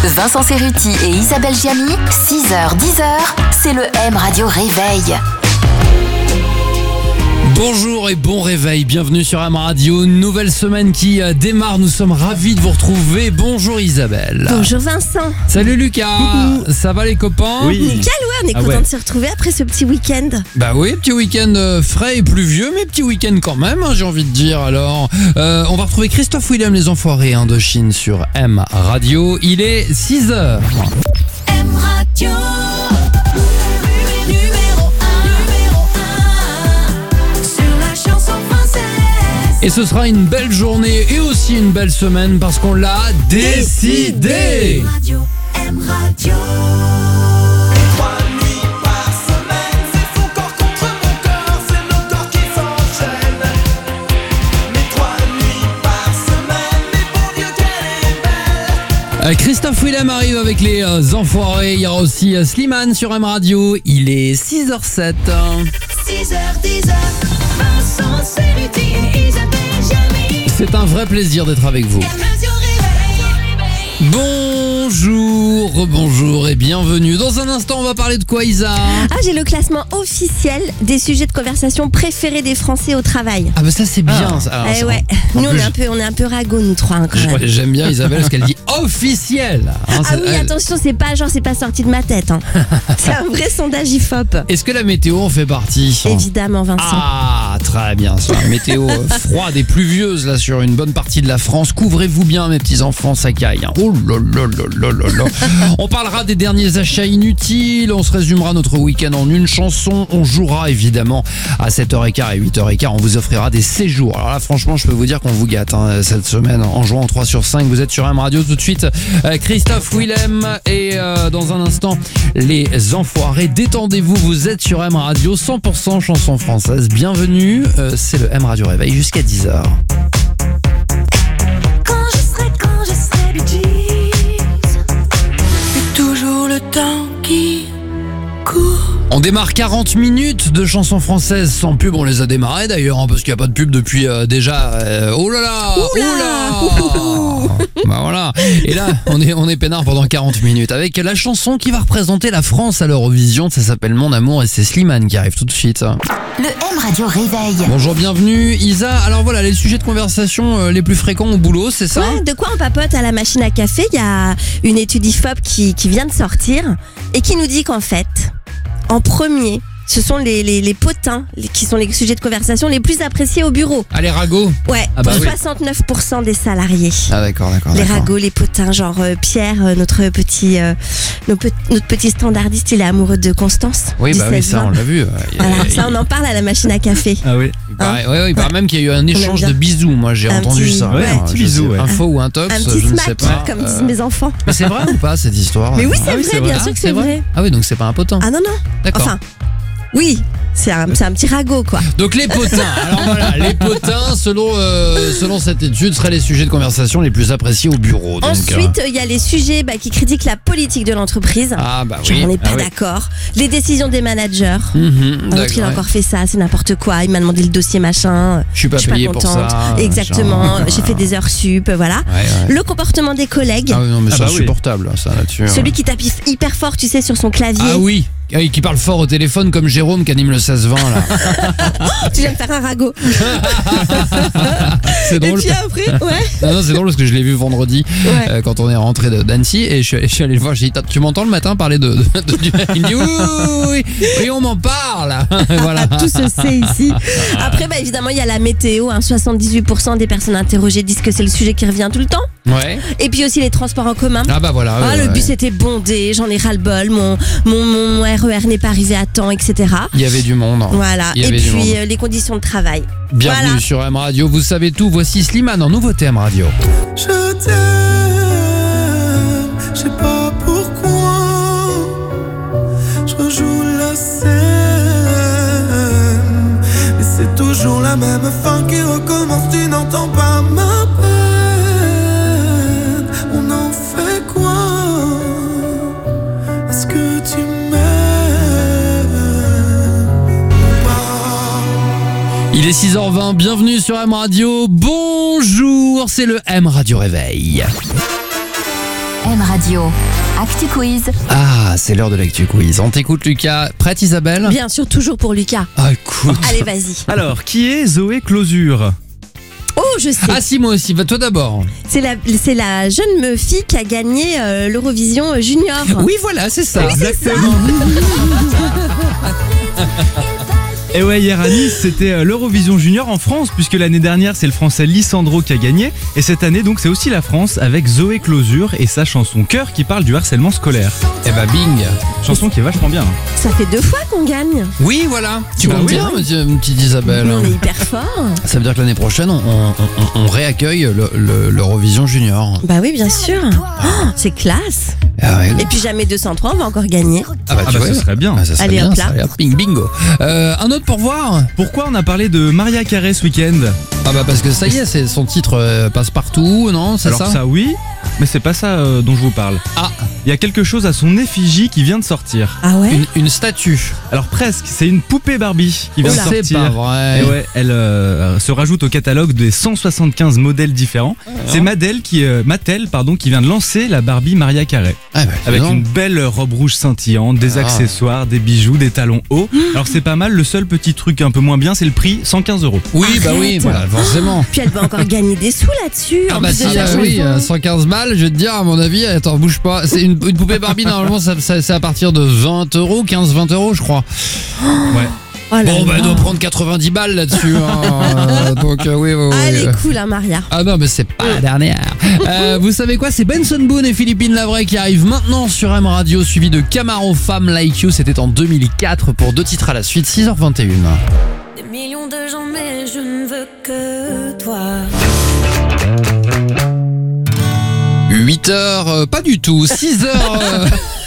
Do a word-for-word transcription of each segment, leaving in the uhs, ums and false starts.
Vincent Cerruti et Isabelle Giamy, six heures dix heures, c'est le M Radio Réveil. Bonjour et bon réveil, bienvenue sur M Radio, nouvelle semaine qui démarre, nous sommes ravis de vous retrouver. Bonjour Isabelle. Bonjour Vincent. Salut Lucas, mmh. Ça va les copains? Oui. Nickel, ouais, on est ah content ouais. de se retrouver après ce petit week-end. Bah oui, petit week-end frais et pluvieux, mais petit week-end quand même, hein, j'ai envie de dire. Alors, euh, on va retrouver Christophe Willem, les Enfoirés Indochine sur M Radio, il est six heures. M Radio. Et ce sera une belle journée et aussi une belle semaine parce qu'on l'a décidé. Radio, M Radio. Trois nuits par semaine, c'est son corps contre mon corps, c'est nos corps qui s'enchaînent. Mais trois nuits par semaine, mais bon Dieu qu'elle est belle. Christophe Willem arrive avec les euh, Enfoirés. Il y aura aussi euh, Slimane sur M Radio. Il est six heures sept. six heures dix heures, Vincent Cerruti et Isabelle Giamy. C'est un vrai plaisir d'être avec vous. Bonjour, bonjour et bienvenue. Dans un instant, on va parler de quoi, Isa? Ah, j'ai le classement officiel des sujets de conversation préférés des Français au travail. Ah bah ça c'est bien. Ah. Ça. Alors, eh ça, ouais. en, en Nous plus, on est un peu, on est un peu ragots nous trois hein, quand même. Ouais, j'aime bien Isabelle parce qu'elle dit officiel. Hein, ah oui, elle... attention, c'est pas genre c'est pas sorti de ma tête. Hein. C'est un vrai sondage I F O P. Est-ce que la météo en fait partie? Évidemment, Vincent. Ah, très bien. C'est une météo froide et pluvieuse là sur une bonne partie de la France. Couvrez-vous bien, mes petits enfants, ça caille. Hein. Oh là là là là là là. On parlera des derniers achats inutiles. On se résumera notre week-end en une chanson. On jouera évidemment à sept heures quinze et huit heures quinze. On vous offrira des séjours. Alors là, franchement, je peux vous dire qu'on vous gâte hein, cette semaine en jouant en trois sur cinq. Vous êtes sur M Radio tout de suite. Euh, Christophe Willem et euh, dans un instant, les Enfoirés. Détendez-vous, vous êtes sur M Radio, cent pour cent chanson française. Bienvenue, euh, c'est le M Radio Réveil jusqu'à dix heures. Quand je serai, quand je serai Bee Gees, c'est toujours le temps qui court. On démarre quarante minutes de chansons françaises sans pub. On les a démarrées d'ailleurs, hein, parce qu'il n'y a pas de pub depuis euh, déjà. Euh, oh là là, oh là, bah voilà. Et là, on est on est peinard pendant quarante minutes avec la chanson qui va représenter la France à l'Eurovision. Ça s'appelle Mon Amour et c'est Slimane qui arrive tout de suite. Le M Radio Réveil. Bonjour, bienvenue Isa. Alors voilà, les sujets de conversation euh, les plus fréquents au boulot, c'est ça? Ouais, de quoi on papote à la machine à café? Il y a une étude I F O P qui, qui vient de sortir et qui nous dit qu'en fait, en premier, ce sont les, les, les potins les, qui sont les sujets de conversation les plus appréciés au bureau. Ah, les ragots? Ouais, ah bah pour oui. soixante-neuf pour cent des salariés. Ah d'accord, d'accord. Les d'accord. ragots, les potins, genre euh, Pierre, euh, notre petit euh, nos pe- notre petit standardiste, il est amoureux de Constance. Oui, bah oui, ça on l'a vu. Voilà, il, ça on en parle à la machine à café. Ah oui. Il paraît, hein ouais, ouais, il paraît ouais. même qu'il y a eu un échange bien. de bisous. Moi j'ai Un entendu petit- ça. ouais, un petit bisou, ouais. Info ou un tops, Un je petit ne smack, sais pas. comme Euh, disent mes enfants. Mais c'est vrai ou pas cette histoire? Mais oui, c'est Ah vrai, bien sûr que c'est vrai. Ah oui, donc c'est pas un potin. Ah non, non. D'accord. Enfin, oui, c'est un, c'est un petit ragot, quoi. Donc les potins, alors voilà, les potins, selon, euh, selon cette étude, seraient les sujets de conversation les plus appréciés au bureau. Donc, Ensuite, il euh... y a les sujets bah, qui critiquent la politique de l'entreprise. Ah bah Genre, oui. on n'est pas ah, oui. d'accord. Les décisions des managers. Mmh, Un autre, il a encore fait ça, c'est n'importe quoi. Il m'a demandé le dossier machin. Je suis pas payé pour contente. ça. Exactement. Genre... J'ai fait des heures sup, voilà. Ouais, ouais. Le comportement des collègues. Ah oui, non mais Ah c'est bah oui. insupportable ça là-dessus. Celui ouais. qui tape hyper fort, tu sais, sur son clavier. Ah oui. Ah oui, qui parle fort au téléphone comme Jérôme qui anime le seize vingt là. Tu viens de faire un ragot. C'est drôle. Et puis après, ouais. Non, non, c'est drôle parce que je l'ai vu vendredi Ouais. euh, quand on est rentré de- d'Annecy et je suis, allé- je suis allé le voir. J'ai dit, tu m'entends le matin parler de, de, de- du... Il me dit oui, oui, oui, oui, oui, on m'en parle. Voilà. Tout se sait ici. Après, bah, évidemment, il y a la météo. Hein. soixante-dix-huit pour cent des personnes interrogées disent que c'est le sujet qui revient tout le temps. Ouais. Et puis aussi les transports en commun. Ah bah voilà. Ah, ouais, le ouais. bus était bondé, j'en ai ras-le-bol, mon, mon, mon R E R n'est pas arrivé à temps, et cetera. Il y avait du monde. Voilà. Il y Et avait du monde. puis euh, les conditions de travail. Bienvenue Voilà. sur M Radio. Vous savez tout. Voici Slimane en nouveauté M Radio. Je t'aime, je sais pas pourquoi. Je rejoue la scène, mais c'est toujours la même fin qui recommence. Tu n'entends pas ma peine. On en fait quoi? Est-ce que tu m'aimes ou pas? Il est six heures vingt. Bienvenue sur M Radio. Bonjour, c'est le M Radio Réveil. M Radio. Actu Quiz. Ah, c'est l'heure de l'actu quiz. On t'écoute Lucas. Prête Isabelle? Bien sûr, toujours pour Lucas. Ah, écoute. Allez, vas-y. Alors, qui est Zoé Closure? Oh, je sais. Ah si, moi aussi. Va toi d'abord. C'est la, c'est la jeune fille qui a gagné euh, l'Eurovision Junior. Oui, voilà, c'est ça. Exactement. Et ouais, hier à Nice, c'était euh, l'Eurovision Junior en France, puisque l'année dernière, c'est le français Lissandro qui a gagné. Et cette année, donc, c'est aussi la France avec Zoé Closure et sa chanson Cœur qui parle du harcèlement scolaire. Eh bah, bing. Chanson qui est vachement bien. Ça fait deux fois qu'on gagne. Oui, voilà. Tu Bah comptes oui. bien, petite- petite Isabelle. On est hyper fort. Ça veut dire que l'année prochaine, on, on- on- on réaccueille le- le- l'Eurovision Junior. Bah oui, bien sûr. Oh, c'est classe. Ah, ouais. Et puis jamais deux cent trois, on va encore gagner. Ah bah, Ah tu bah, vois. ce serait bien. Ah, ça serait Allez, bien, hop ça. là. Allez, hop, bing, bingo. Euh, un autre pour voir. Pourquoi on a parlé de Maria Carey ce week-end? Ah bah parce que ça y est, c'est son titre euh, passe partout, non? C'est Alors ça, ça, oui, mais c'est pas ça euh, dont je vous parle. Ah, Il y a quelque chose à son effigie qui vient de sortir. Ah ouais. une, une statue. Alors presque, c'est une poupée Barbie qui vient de Oh, c'est sortir. pas vrai. Et ouais, elle euh, se rajoute au catalogue des cent soixante-quinze modèles différents. C'est Mattel qui, euh, Mattel, pardon, qui vient de lancer la Barbie Maria Carey. Ah bah, dis Avec donc. une belle robe rouge scintillante, des Ah. accessoires, des bijoux, des talons hauts. Alors c'est pas mal, le seul petit truc un peu moins bien, c'est le prix, cent quinze euros. Oui, bah oui, Arrête. voilà, forcément. Puis elle va encore gagner des sous là-dessus. Ah en bah plus si, de sa euh, oui, chanson. euh, cent quinze balles, je vais te dire, à mon avis, attends, bouge pas. C'est une, une poupée Barbie, normalement, ça, ça- c'est à partir de vingt euros, quinze vingt euros, je crois. Ouais. Oh là Bon, bah, là. elle doit prendre quatre-vingt-dix balles là-dessus. hein. Euh, donc, euh, oui, oui, oui. Ah, elle est cool, hein, Maria. Ah non, mais c'est pas la dernière. Euh, vous savez quoi? C'est Benson Boone et Philippine Lavray qui arrivent maintenant sur M Radio, suivi de Camaro Femme Like You. C'était en deux mille quatre pour deux titres à la suite, six heures vingt et une. Des millions de gens, mais je ne veux que toi. huit heures, euh, pas du tout, six heures. euh,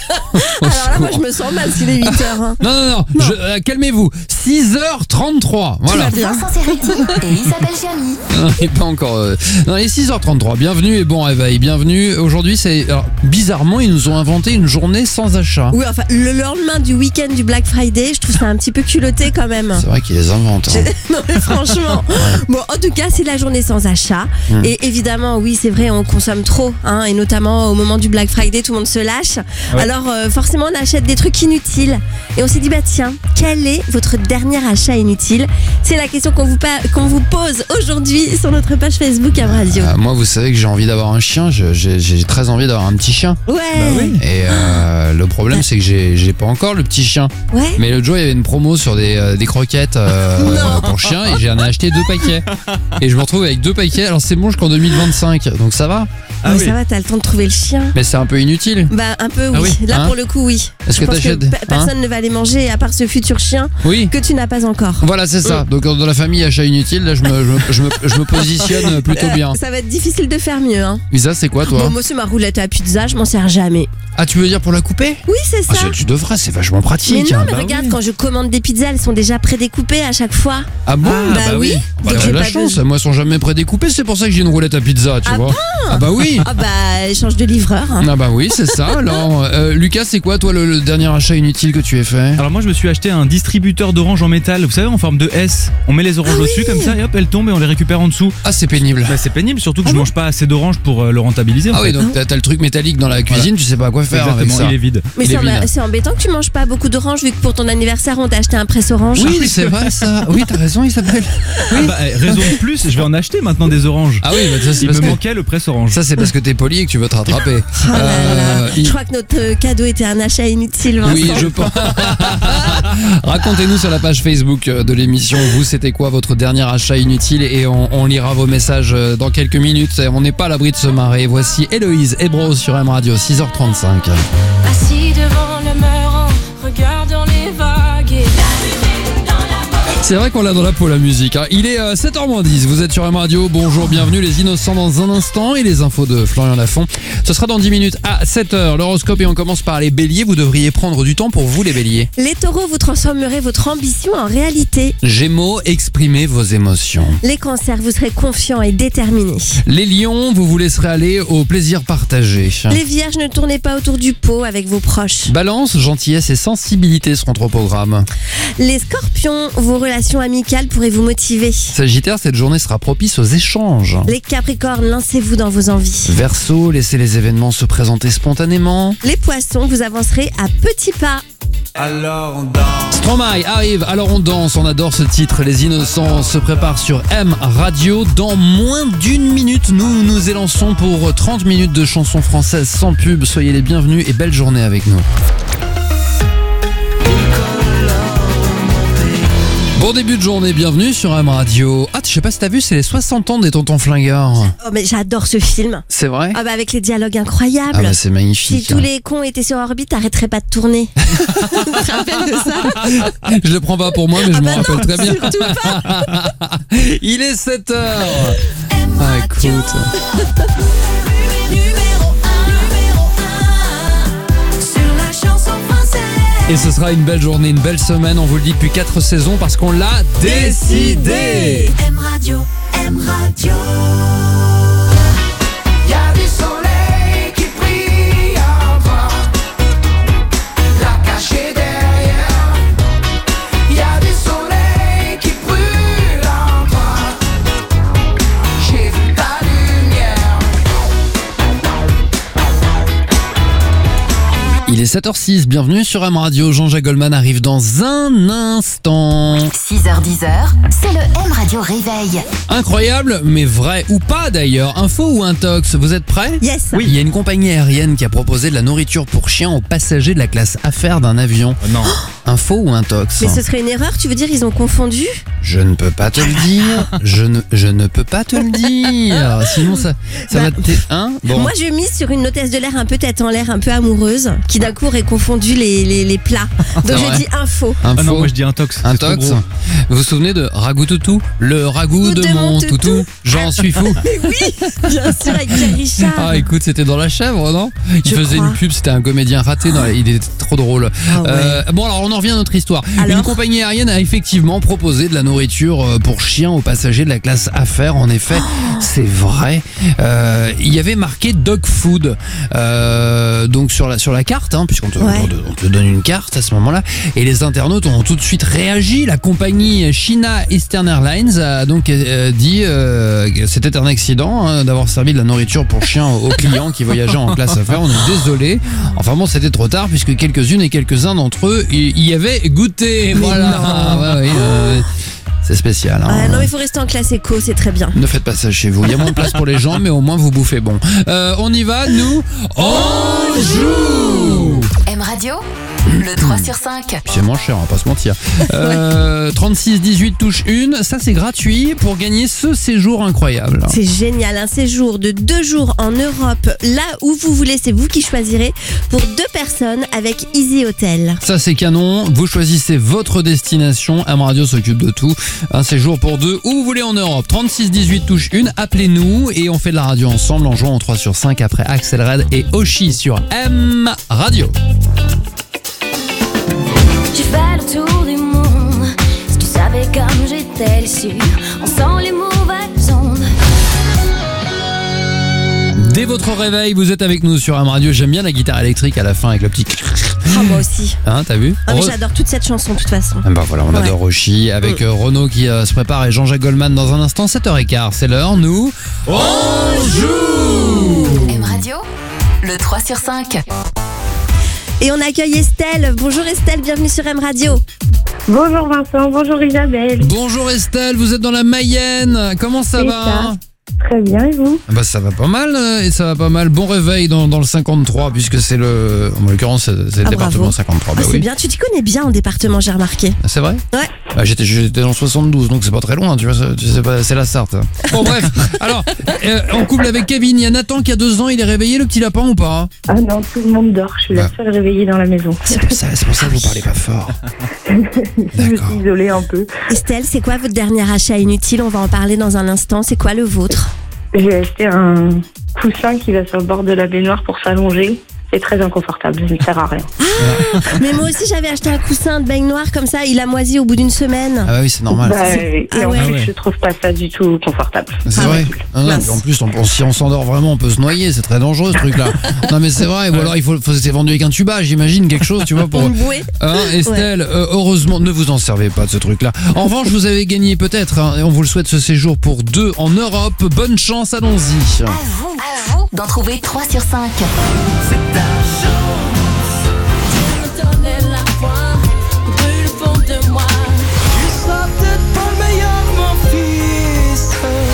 au Alors là, moi, je secours. me sens mal s'il est huit heures. Hein. Non, non, non, je- euh, calmez-vous. six heures trente-trois. Voilà. Tout va bien. Vincent Serretti et Isabelle Gianni. Non, il est pas encore. Euh... Non, il est six heures trente-trois. Bienvenue et bon réveil. Bienvenue. Aujourd'hui, c'est. Alors, bizarrement, ils nous ont inventé une journée sans achat. Oui, enfin, le lendemain du week-end du Black Friday, je trouve ça un petit peu culotté quand même. C'est vrai qu'ils les inventent. hein. Non mais franchement. Bon, en tout cas, c'est la journée sans achat. Hmm. Et évidemment, oui, c'est vrai, on consomme trop, hein, et notamment au moment du Black Friday, tout le monde se lâche. Ouais. Alors euh, forcément, on achète des trucs inutiles. Et on s'est dit, bah tiens, quel est votre dernier achat inutile? C'est la question qu'on vous, pa- qu'on vous pose aujourd'hui sur notre page Facebook à Radio. Euh, moi, vous savez que j'ai envie d'avoir un chien. Je- J'ai j'ai très envie d'avoir un petit chien. Ouais. Bah oui. Et euh, le problème, c'est que j'ai j'ai pas encore le petit chien. Ouais. Mais l'autre jour, il y avait une promo sur des, euh, des croquettes euh, Non. pour chien et j'en ai acheté deux paquets. Et je me retrouve avec deux paquets. Alors, c'est bon jusqu'en deux mille vingt-cinq. Donc, ça va. Ah Ouais, oui. Ça va, t'as le temps de trouver le chien. Mais c'est un peu inutile. Bah un peu oui. Ah oui, Là hein pour le coup oui. Est-ce Je que pense t'achètes- pe- personne ne va les manger à part ce futur chien Oui. que tu n'as pas encore. Voilà, c'est ça. Donc, dans la famille achat inutile, là, je me, je me, je me, je me positionne plutôt bien. Euh, ça va être difficile de faire mieux. Hein. Lisa, c'est quoi, toi? Bon, moi c'est ma roulette à pizza, je m'en sers jamais. Ah, tu veux dire pour la couper? Oui c'est Ah, ça. ça, tu devrais, c'est vachement Mais pratique. non, hein. mais Bah regarde, oui. quand je commande des pizzas, elles sont déjà prédécoupées à chaque fois. Ah bon? Ah, bah, bah oui. oui. Bah, Donc t'as j'ai de la pas chance, besoin. moi, elles sont jamais prédécoupées, c'est pour ça que j'ai une roulette à pizza, tu Ah vois. Ah bah oui. Ah bah, échange de livreur. hein. Ah bah oui, c'est ça. Alors, euh, Lucas, c'est quoi, toi, le, le dernier achat inutile que tu aies fait? Alors moi je me suis acheté un distributeur d'oranges en métal, vous savez en forme de S. On met les oranges Ah au-dessus oui. comme ça et hop elles tombent et on les récupère en dessous. Ah, c'est pénible. Bah, c'est pénible surtout que Ah je bon mange pas assez d'oranges pour euh, le rentabiliser. en Ah oui, fait. donc t'as t'as le truc métallique dans la cuisine, tu sais pas quoi faire avec Exactement, ça. il est vide. Mais Il c'est est emba- vide. c'est embêtant que tu manges pas beaucoup d'oranges vu que pour ton anniversaire on t'a acheté un presse orange. Oui, c'est vrai ça. Oui, t'as raison, il s'appelle. Ah bah, eh, raison de plus, je vais en acheter maintenant des oranges. Ah oui, bah ça c'est Il parce me que manquait le presse orange. ça c'est parce que t'es poli et que tu veux te rattraper. Oh là là. Euh, il- Je crois que notre euh, cadeau était un achat inutile, Vincent. Oui, je pense. Racontez-nous sur la page Facebook de l'émission, vous, c'était quoi votre dernier achat inutile et on, on lira vos messages dans quelques minutes. On n'est pas à l'abri de se marrer. Voici Héloïse et Bros sur M Radio, six heures trente-cinq. Assis devant le mur en regardant les vagues et C'est vrai qu'on l'a dans la peau la musique. hein. Il est euh, sept heures moins dix, vous êtes sur M Radio, bonjour, bienvenue les innocents dans un instant et les infos de Florian Lafont. Ce sera dans dix minutes à sept heures, l'horoscope et on commence par les béliers, vous devriez prendre du temps pour vous les béliers. Les taureaux, vous transformerez votre ambition en réalité. Gémeaux, exprimez vos émotions. Les cancers, vous serez confiants et déterminés. Les lions, vous vous laisserez aller au plaisir partagé. Les vierges, ne tournez pas autour du pot avec vos proches. Balance, gentillesse et sensibilité seront au programme. Les scorpions, vos relations relation amicale pourrait vous motiver. Sagittaire, cette journée sera propice aux échanges. Les Capricornes, lancez-vous dans vos envies. Verseau, laissez les événements se présenter spontanément. Les Poissons, vous avancerez à petits pas. Alors on danse. Stromae arrive, alors on danse, on adore ce titre. Les Innocents se préparent sur M Radio. Dans moins d'une minute, nous nous élançons pour trente minutes de chansons françaises sans pub. Soyez les bienvenus et belle journée avec nous. Bon début de journée, bienvenue sur M Radio. Ah, je sais pas si t'as vu, c'est les soixante ans des Tontons Flingueurs. Oh mais j'adore ce film. C'est vrai? Ah bah avec les dialogues incroyables. Ah bah c'est Si magnifique. tous les cons étaient sur orbite, t'arrêterais pas de tourner. Tu te rappelles de ça? Je le prends pas pour moi, mais je Ah m'en bah rappelle non, très bien. surtout pas. Il est sept heures. Ah, écoute. Numéro un, numéro un, sur la chanson française. Et ce sera une belle journée, une belle semaine, on vous le dit depuis quatre saisons parce qu'on l'a décidé. M Radio, M Radio. Y'a du soleil qui brille en toi, la cachée derrière. Y'a du soleil qui brûle en toi, j'ai vu ta lumière. Il est sept heures six, bienvenue sur M Radio. Jean-Jacques Goldman arrive dans un instant. six heures dix, c'est le M Radio Réveil. Incroyable, mais vrai ou pas d'ailleurs. Info ou intox, vous êtes prêts? Yes. Il y a une compagnie aérienne qui a proposé de la nourriture pour chiens aux passagers de la classe affaires d'un avion. Oh non. Info ou intox? Mais ce serait une erreur, tu veux dire ils ont confondu? Je ne peux pas te le dire. Je ne, je ne peux pas te le dire. Sinon ça, ça va Bah, te... Hein bon. Moi je mise sur une hôtesse de l'air un peu tête en l'air, un peu amoureuse, qui d'un coup aurait confondu les, les, les plats. Donc vrai. je dis info. Info. Ah non, moi je dis intox. c'est trop Intox. gros. Vous vous souvenez de Ragout Toutou? Le ragoût de, mon toutou. J'en suis fou. Mais oui, bien sûr, avec Pierre Richard. Ah écoute, c'était dans La Chèvre, non? Il Je faisait crois. une pub, c'était un comédien raté, dans la- il était trop drôle. Ah ouais. Euh, bon alors on en revient à notre histoire. Alors Une compagnie aérienne a effectivement proposé de la nourriture euh, pour chiens aux passagers de la classe affaires. En effet, c'est vrai. Euh, il y avait marqué dog food euh, donc sur la sur la carte, hein, puisqu'on te, Ouais. on te- on te donne une carte à ce moment-là. Et les internautes ont tout de suite réagi. La compagnie China Eastern Airlines a donc euh, dit euh, que c'était un accident hein, d'avoir servi de la nourriture pour chiens aux clients qui voyageaient en classe affaires. On est désolé. Enfin bon, c'était trop tard puisque quelques-unes et quelques-uns d'entre eux y, y avaient goûté. Voilà. non. Ouais, ouais, euh, c'est spécial. Hein. Ah non, mais il faut rester en classe éco, c'est très bien. Ne faites pas ça chez vous. Il y a moins de place pour les gens, mais au moins vous bouffez bon. Euh, on y va, nous. On joue. M Radio, le trois sur cinq. Puis c'est moins cher, on va pas se mentir. Euh, trente-six dix-huit touche une, ça c'est gratuit pour gagner ce séjour incroyable. C'est génial, un séjour de deux jours en Europe, là où vous voulez, c'est vous qui choisirez, pour deux personnes avec Easy Hotel. Ça c'est canon, vous choisissez votre destination, M Radio s'occupe de tout. Un séjour pour deux, où vous voulez en Europe. trente-six dix-huit touche une, appelez-nous et on fait de la radio ensemble en jouant en trois sur cinq après Axel Red et Oshi sur M Radio. J'ai fait le tour du monde. Si tu savais comme j'étais déçue, on sent les mauvaises ondes. Dès votre réveil, vous êtes avec nous sur M Radio. J'aime bien la guitare électrique à la fin avec le petit... Ah, moi aussi. Hein, t'as vu? Ah, mais Re- j'adore toute cette chanson de toute façon. Ah bah voilà, on Ouais. adore Oshi avec euh, Renaud qui euh, se prépare et Jean-Jacques Goldman dans un instant, sept heures quinze. C'est l'heure, nous... On joue. M Radio, le trois sur cinq. Et on accueille Estelle. Bonjour Estelle, bienvenue sur M Radio. Bonjour Vincent, bonjour Isabelle. Bonjour Estelle, vous êtes dans la Mayenne. Comment ça C'est va? ça. Très bien, et vous? Bah ça va pas mal euh, et ça va pas mal. Bon réveil dans, dans le cinquante-trois puisque c'est le... En l'occurrence c'est c'est le Ah, département bravo. cinquante-trois. Ah, Bah c'est oui. bien, tu t'y connais bien en département, j'ai remarqué. Ah, c'est vrai? Ouais. Bah, j'étais, j'étais dans soixante-douze donc c'est pas très loin, tu vois, c'est- tu sais pas, c'est la Sarthe. Bon bref, alors euh, en couple avec Kevin, il y a Nathan qui a deux ans, il est réveillé le petit lapin ou pas? Ah non, tout le monde dort, je suis Ah. la seule réveillée dans la maison. C'est pour ça, c'est pour ça que vous parlez pas fort. Je me D'accord. suis isolée un peu. Estelle, c'est quoi votre dernier achat inutile? On va en parler dans un instant. C'est quoi le vôtre? J'ai acheté un coussin qui va sur le bord de la baignoire pour s'allonger. c'est très inconfortable, ça ne sert à rien. Mais moi aussi, j'avais acheté un coussin de baignoire comme ça, il a moisi au bout d'une semaine. Ah bah oui, c'est normal. Bah, et Ah en ouais. plus, Ah ouais. je trouve pas ça du tout confortable. C'est Ah vrai. ouais. Ah non, Mince. puis en plus, on- si on s'endort vraiment, on peut se noyer. C'est très dangereux ce truc-là. Non mais c'est vrai. Ou alors il faut, faut c'est vendu avec un tuba, j'imagine quelque chose, tu vois, pour. Une bouée. Hein, Estelle, euh, heureusement, ne vous en servez pas de ce truc-là. En revanche, vous avez gagné peut-être, hein, et on vous le souhaite, ce séjour pour deux en Europe. Bonne chance, allons-y. À vous, à vous d'en trouver trois sur cinq. Tu seras peut-être pas le meilleur, mon fils.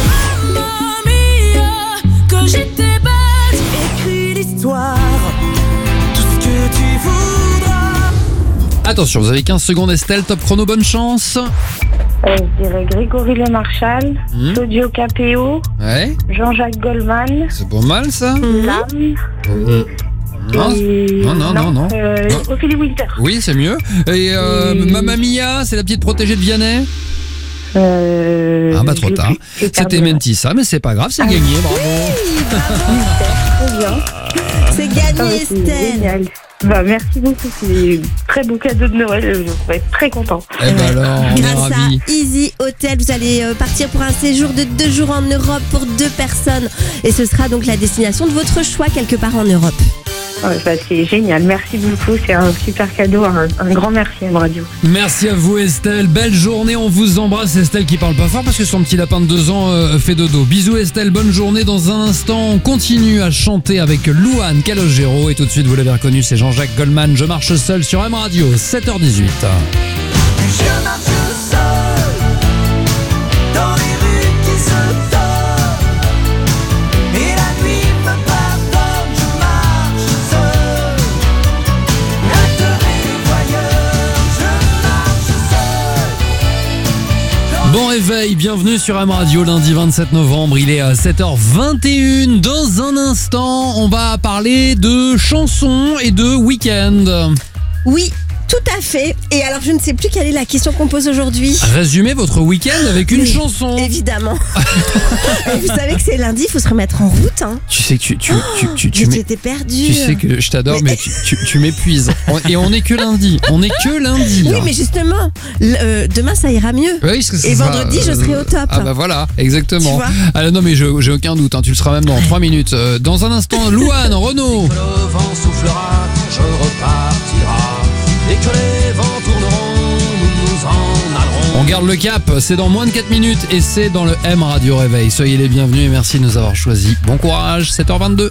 Mamie, que j'étais bête. Écris l'histoire, tout ce que tu voudras. Attention, vous avez quinze secondes, Estelle. Top chrono, bonne chance. Euh, je dirais Grégory Le Marchal, Hmm. Claudio Capéo, Ouais, Jean-Jacques Goldman, c'est pas mal ça. Lam. Non, et- non, non, non, non. Euh, Non. Ophélie Winter. Oui, c'est mieux. Et euh, Et- Mamma Mia, c'est la petite protégée de Vianney. Euh, Ah bah trop j'ai tard. plus- j'ai perdu C'était le nom. Mentissa, mais c'est pas grave, c'est Ah. gagné, bravo. Très bien. C'est Ah, gagné, c'est Estelle. génial. Bah, merci beaucoup, c'est un très beau cadeau de Noël, je vais être très content. Eh ben alors, on est Grâce à ravis. Easy Hotel, vous allez euh, partir pour un séjour de deux jours en Europe pour deux personnes. Et ce sera donc la destination de votre choix quelque part en Europe. Ouais, bah, c'est génial, merci beaucoup, c'est un super cadeau, un, un grand merci à M Radio. Merci à vous Estelle, belle journée, on vous embrasse. Estelle qui parle pas fort parce que son petit lapin de deux ans euh, fait dodo. Bisous Estelle, bonne journée. Dans un instant, on continue à chanter avec Louane Calogero. Et tout de suite, vous l'avez reconnu, c'est Jean-Jacques Goldman. Je marche seul sur M Radio, sept heures dix-huit. Je marche seul dans les rues qui se tordent. Et la nuit me pardonne, je marche seul. Acteur et voyeur, je marche seul. Bon réveil, bienvenue sur M Radio, lundi vingt-sept novembre, il est à sept heures vingt et une. Dans un instant, on va parler de chansons et de week-end. Oui, tout à fait. Et alors, je ne sais plus quelle est la question qu'on pose aujourd'hui. Résumez votre week-end avec une Mais, chanson. Évidemment. Et vous savez que c'est lundi, il faut se remettre en route. Hein. Tu sais que tu, tu, tu, tu, tu Mais mets- tu étais perdu. Tu sais que je t'adore, Mais- mais tu, tu, tu m'épuises. On- Et on est que lundi. On est que lundi. Oui, là. mais justement, l- euh, demain, ça ira mieux. Oui, parce que ça Et sera, vendredi, je serai au top. Ah bah voilà, exactement. Tu vois Ah non mais je- j'ai aucun doute, hein, tu le seras même dans trois minutes. Euh, dans un instant, Louane, Renaud. Le vent soufflera, je repartira. Et que les vents tourneront, nous nous en allerons. On garde le cap, c'est dans moins de quatre minutes et c'est dans le M Radio Réveil. Soyez les bienvenus et merci de nous avoir choisis. Bon courage, sept heures vingt-deux.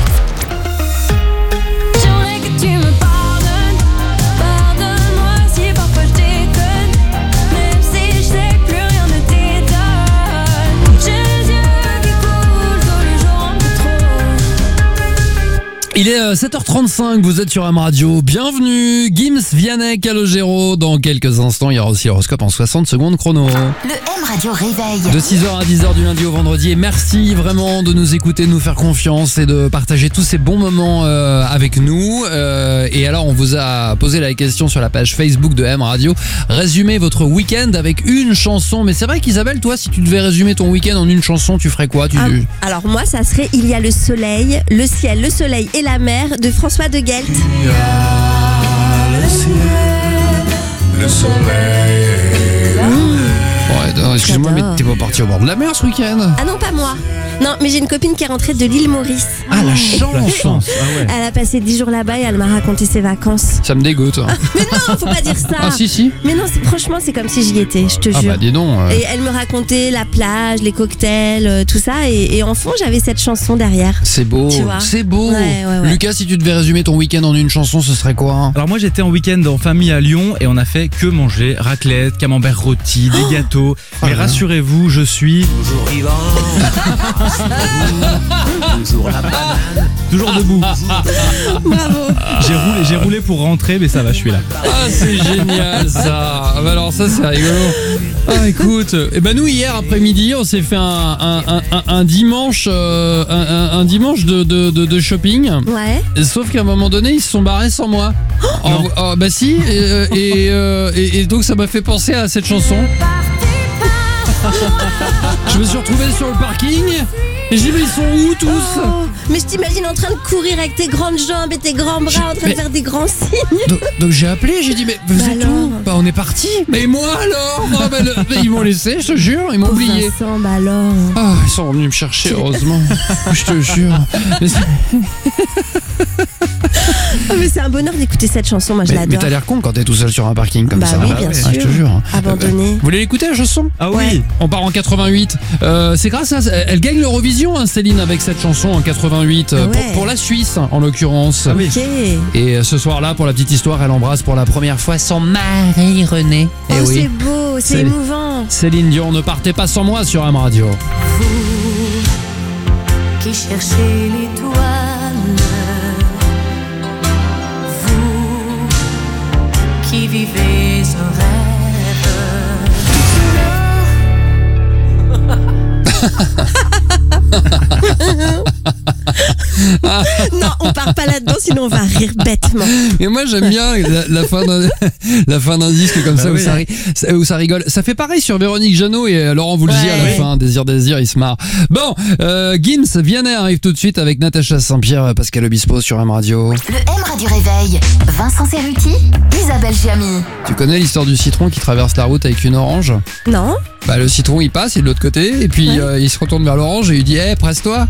J'aimerais que tu me pardonnes. Pardonne-moi si parfois je déconne. Même si je sais que plus rien ne t'étonne. J'ai les yeux qui coulent sur le jour un peu trop. Il est euh, sept heures trente-cinq, vous êtes sur M Radio, bienvenue. Gims, Vianney, Calogero. Dans quelques instants, il y aura aussi l'horoscope en soixante secondes chrono. Le M Radio Réveil. De six heures à dix heures du lundi au vendredi. Et merci vraiment de nous écouter, de nous faire confiance et de partager tous ces bons moments euh, avec nous. Euh, et alors, on vous a posé la question sur la page Facebook de M Radio. Résumez votre week-end avec une chanson. Mais c'est vrai qu'Isabelle, toi, si tu devais résumer ton week-end en une chanson, tu ferais quoi tu... Ah, alors moi, ça serait Il y a le soleil, le ciel, le soleil et la mer de François de Guelt. Le soleil. Ouais, non, excuse-moi, mais J'adore. t'es pas parti au bord de la mer ce week-end? Ah non, pas moi. Non, mais j'ai une copine qui est rentrée de l'île Maurice. Ah, la La chance. chance. Ah ouais. Elle a passé dix jours là-bas et elle m'a raconté ses vacances. Ça me dégoûte. Mais non, faut pas dire ça. Ah si, si. Mais non, c'est, franchement, c'est comme si j'y étais, je te Ah jure. bah dis donc. euh, Et elle me racontait la plage, les cocktails, euh, tout ça. Et, et en fond, j'avais cette chanson derrière. C'est beau, Tu vois. c'est beau. Ouais, ouais, ouais. Lucas, si tu devais résumer ton week-end en une chanson, ce serait quoi? Alors moi j'étais en week-end en famille à Lyon et on a fait que manger raclette, camembert rôti, des gâteaux. Mais là là. rassurez-vous, je suis Toujours vivant. Toujours la banane. toujours debout. Bravo. J'ai roulé, j'ai roulé pour rentrer, mais ça va, je suis là. Ah, c'est génial ça. Ah, bah alors ça c'est rigolo. Ah écoute, et ben nous hier après-midi on s'est fait un, un, un, un- un dimanche euh, un, un- un dimanche de, de, de, de shopping. Ouais. Sauf qu'à un moment donné ils se sont barrés sans moi. Oh, non. oh, bah si et, euh, et, euh, et- et donc ça m'a fait penser à cette chanson. Je me suis retrouvé sur le parking Et j'ai dit, mais ils sont où tous Oh, mais je t'imagine en train de courir avec tes grandes jambes et tes grands bras, en train Mais- de faire des grands signes. Donc, donc j'ai appelé, j'ai dit, mais vous Bah êtes alors où Bah on est parti. Mais moi alors Ah, bah, le- mais ils m'ont laissé, je te jure, ils m'ont Pauvre oublié. Vincent, bah alors. Ah, ils sont venus me chercher, heureusement. Je te jure. Mais, c'est- Oh, mais c'est un bonheur d'écouter cette chanson, moi je mais, mais l'adore. t'as l'air con quand t'es tout seul sur un parking comme Bah ça. oui, Ah bien ouais, sûr. je te jure. Abandonné. Vous voulez l'écouter la chanson? Ah oui. Ouais. On part en quatre-vingt-huit. Euh, c'est grâce à elle gagne l'Eurovision, hein, Céline, avec cette chanson en quatre-vingt-huit euh, Ah ouais. pour, pour la Suisse en l'occurrence. Ah oui. Ok. Et euh, ce soir-là, pour la petite histoire, elle embrasse pour la première fois son mari René. Oh, Eh c'est oui. beau, c'est C'est- émouvant. Céline Dion, ne partez pas sans moi sur M Radio. Qui cherchez l'étoile, vous qui vivez un rêve. Non, on part pas là-dedans, sinon on va rire bêtement. Et moi j'aime bien la, la fin d'un la fin d'un disque comme Bah ça où, oui. ça ri- ça- où ça rigole. Ça fait pareil sur Véronique Jeannot et euh, Laurent Voulzy à la Ouais. fin. Désir, désir, il se marre. Bon, euh, Gims, Vianney arrive tout de suite avec Natacha Saint-Pierre, Pascal Obispo sur M Radio. Le M Radio Réveil. Vincent Cerruti, Isabelle Giamy. Tu connais l'histoire du citron qui traverse la route avec une orange? Non? Bah le citron il passe, il est de l'autre côté et puis Ouais. euh, il se retourne vers l'orange et il dit hey, presse-toi.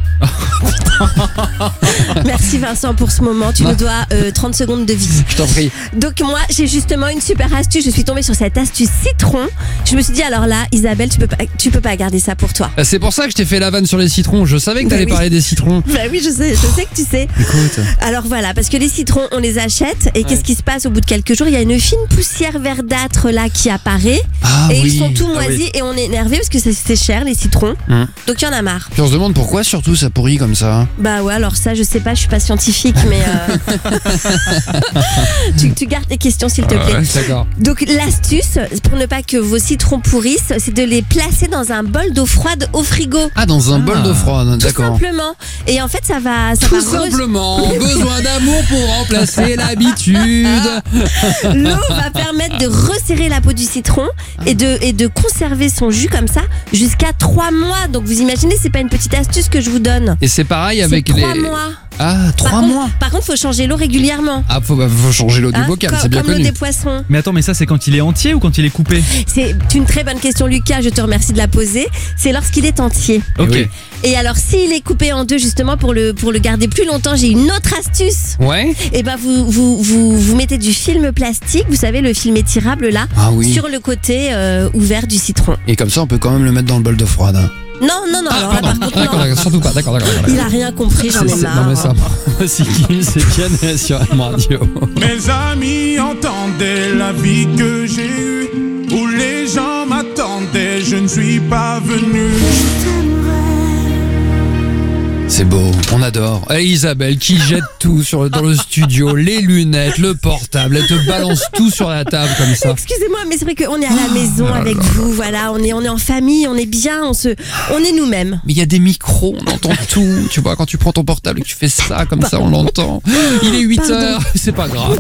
Merci Vincent pour ce moment, tu Non. nous dois euh, trente secondes de vie. Je t'en prie. Donc moi j'ai justement une super astuce, je suis tombée sur cette astuce citron. Je me suis dit alors là Isabelle tu peux pas, tu peux pas garder ça pour toi. Euh, C'est pour ça que je t'ai fait la vanne sur les citrons. Je savais que Bah t'allais oui. parler des citrons. Bah oui je sais, je sais que tu sais. Écoute. Alors voilà, parce que les citrons on les achète et qu'est-ce qui se passe au bout de quelques jours? Il y a une fine poussière verdâtre là qui apparaît Ah et oui. ils sont tout Ah moisis et on est énervé parce que c'est- c'est cher les citrons. Hum. Donc il y en a marre. Puis on se demande pourquoi surtout ça pourrit comme ça. Bah ouais alors ça je sais pas, je suis pas scientifique mais euh... tu, tu gardes tes questions s'il te plaît. Ouais, d'accord. Donc l'astuce pour ne pas que vos citrons pourrissent, c'est de les placer dans un bol d'eau froide au frigo. Ah, dans un Ah. bol d'eau froide, Tout d'accord. simplement. Et en fait ça va ça Tout va re- simplement, besoin d'amour pour remplacer l'habitude. l'eau va permettre de resserrer la peau du citron et de et de conserver son jus comme ça jusqu'à trois mois. Donc vous imaginez, c'est pas une petite astuce que je vous donne. Et c'est pareil C'est avec trois les. mois. Ah, trois par mois. Contre, par contre, faut changer l'eau régulièrement. Ah, faut, bah, faut changer l'eau du Hein, bocal, comme, c'est bien comme l'eau connu. des poissons. Mais attends, mais ça c'est quand il est entier ou quand il est coupé? C'est une très bonne question, Lucas. Je te remercie de la poser. C'est lorsqu'il est entier. Ok. oui. Et alors, s'il est coupé en deux, justement, pour le, pour le garder plus longtemps, j'ai une autre astuce. Ouais. Et ben, vous, vous, vous, vous mettez du film plastique, vous savez, le film étirable là, Ah oui. sur le côté euh, ouvert du citron. Et comme ça, on peut quand même le mettre dans le bol d'eau froide. Non, non, non, Ah, alors là, pardon. par contre, D'accord, non. d'accord, surtout pas. D'accord, d'accord, d'accord. Il a rien compris, j'en ai C'est- c'est- marre. Non, mais ça. Voici Kim, c'est Vianney sur M Radio. Mes amis entendaient la vie que j'ai eue, où les gens m'attendaient, je ne suis pas venu. C'est beau, on adore. Et Isabelle qui jette tout sur, dans le studio, les lunettes, le portable, elle te balance tout sur la table comme ça. Excusez-moi, mais c'est vrai qu'on est à la maison avec vous, voilà, on est, on est en famille, on est bien, on, se, on est nous-mêmes. Mais il y a des micros, on entend tout. Tu vois, quand tu prends ton portable et que tu fais ça comme ça, on l'entend. Il est huit heures, c'est pas grave.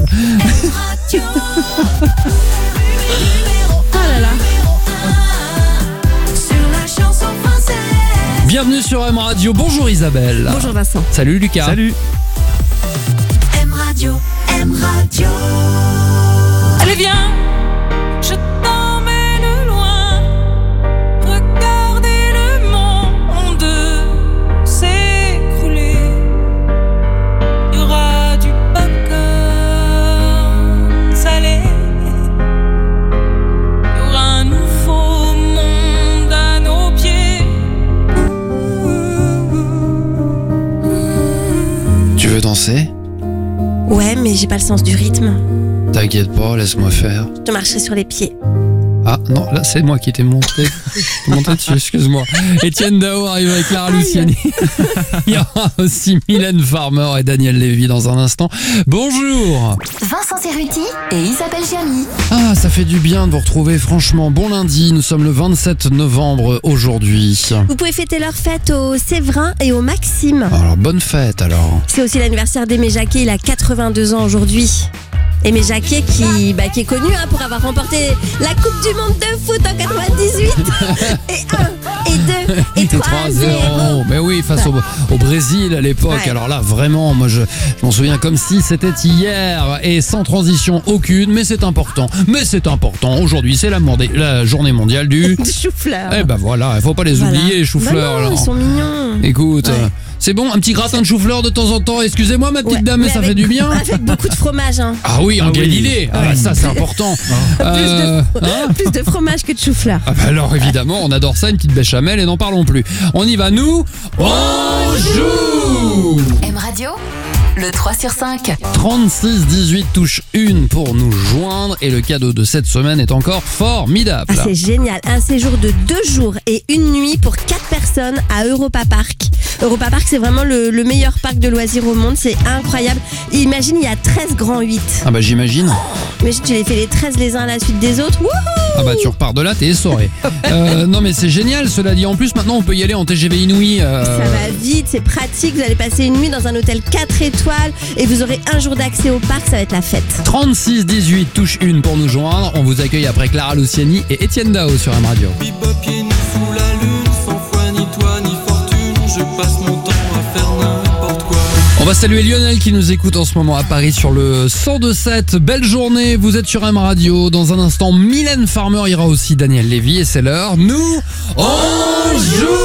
Bienvenue sur M Radio. Bonjour Isabelle. Bonjour Vincent. Salut Lucas. Salut. M Radio, M Radio. Allez viens, je t'emmène loin. Regardez le monde s'écrouler. Il y aura du popcorn salé. Il y aura un nouveau monde à nos pieds. Tu veux danser? Ouais, mais j'ai pas le sens du rythme. T'inquiète pas, laisse-moi faire. Je marcherai sur les pieds. Ah non, là c'est moi qui t'ai monté. T'es monté dessus, excuse-moi. Étienne Dao arrive avec Clara Luciani. Il y aura aussi Mylène Farmer et Daniel Lévy dans un instant. Bonjour. Vincent Cerruti et Isabelle Giamy. Ah, ça fait du bien de vous retrouver, franchement. Bon lundi, nous sommes le vingt-sept novembre aujourd'hui. Vous pouvez fêter leur fête au Séverin et au Maxime. Alors, bonne fête alors. C'est aussi l'anniversaire d'Aimé Jacquet, il a quatre-vingt-deux ans aujourd'hui. Aimé Jacquet qui, bah, qui est connu hein, pour avoir remporté la Coupe du Monde de foot en quatre-vingt-dix-huit. Et un, et deux, et trois à zéro. Mais oui, face au, au Brésil à l'époque. Ouais. Alors là, vraiment, moi je, je m'en souviens comme si c'était hier et sans transition aucune. Mais c'est important. Mais c'est important. Aujourd'hui, c'est la, mondé- la journée mondiale du. Du chou-fleur. Eh ben voilà, il faut pas les Voilà. oublier les choux-fleurs. Bah non, là. ils sont mignons. Écoute, Ouais. euh, c'est bon, un petit gratin de chou-fleur de temps en temps. Excusez-moi, ma petite Ouais, dame, mais ça avec- fait du bien. Avec beaucoup de fromage. Hein. Ah oui, en Ah oui. Galilée. Ah, ça, c'est important. Euh, hein Plus de fromage que de chou-fleur. Ah bah alors évidemment, on adore ça, une petite béchamel et n'en parlons plus. On y va, nous, on joue. M Radio, le trois sur cinq. trente-six dix-huit touche une pour nous joindre et le cadeau de cette semaine est encore formidable. Ah, c'est génial. Un séjour de deux jours et une nuit pour quatre personnes à Europa Park. Europa Park, c'est vraiment le, le meilleur parc de loisirs au monde. C'est incroyable. Et imagine, il y a treize grands huit. Ah bah j'imagine. Imagine, tu les fais les treize les uns à la suite des autres. Wouhou! Ah bah tu repars de là, t'es essoré. Euh, non mais c'est génial, cela dit. En plus maintenant on peut y aller en T G V Inouï. euh, Ça va vite, c'est pratique. Vous allez passer une nuit dans un hôtel quatre étoiles et vous aurez un jour d'accès au parc. Ça va être la fête. trente-six dix-huit touche une pour nous joindre. On vous accueille après Clara Luciani et Étienne Dao sur M Radio. Bebop pieds nus sous la lune, sans foi ni toi ni fortune, je passe mon temps à faire n'importe quoi. On va saluer Lionel qui nous écoute en ce moment à Paris sur le cent deux sept. Belle journée, vous êtes sur M Radio. Dans un instant, Mylène Farmer ira aussi Daniel Lévy et c'est l'heure. Nous, on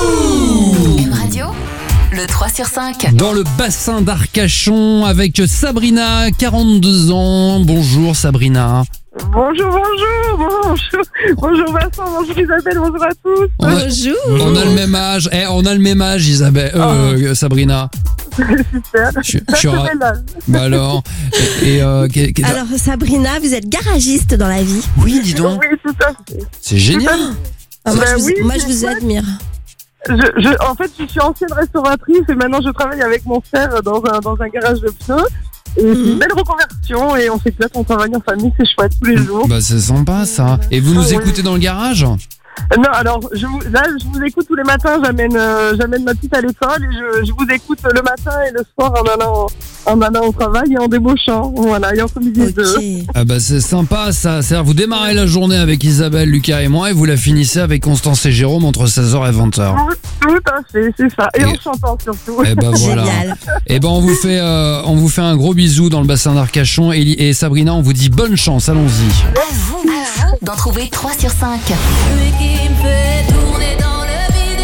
joue M Radio, le trois sur cinq. dans le bassin d'Arcachon avec Sabrina, quarante-deux ans. Bonjour Sabrina. Bonjour, bonjour, bonjour, bonjour Vincent, bonjour Isabelle, bonjour à tous. On a, Bonjour. on a le même âge. Eh, on a le même âge Isabelle, euh, Sabrina. Super. Je, je suis ra- Belle âge. Bah alors. Et, et, euh, qu'est- qu'est- Alors Sabrina, vous êtes garagiste dans la vie. oui, dis donc. Oui, tout à fait. C'est génial. Ah, moi, Bah je vous, oui, moi, je c'est vous chouette. admire. Je, je, en fait, je suis ancienne restauratrice et maintenant je travaille avec mon frère dans un, dans un garage de pneus. Et c'est une belle reconversion et on s'éclate, on travaille en famille, c'est chouette tous les jours. Bah c'est sympa ça. Et vous nous Ah ouais. écoutez dans le garage? Euh, Non, alors je vous, là, je vous écoute tous les matins, j'amène euh, j'amène ma petite à l'école et je, je vous écoute le matin et le soir en allant, en allant au travail et en débauchant. Voilà, et entre midi et deux. Ok. Ah bah c'est sympa ça. C'est-à-dire vous démarrez la journée avec Isabelle, Lucas et moi et vous la finissez avec Constance et Jérôme entre seize heures et vingt heures. Tout, tout à fait, c'est ça. Et, Et- en chantant surtout. Et bah voilà. Génial. Et ben on vous fait euh, on vous fait un gros bisou dans le bassin d'Arcachon et, et Sabrina on vous dit bonne chance, allons-y. À vous, à vous d'en trouver trois sur cinq. Lui qui me fait tourner dans le vide,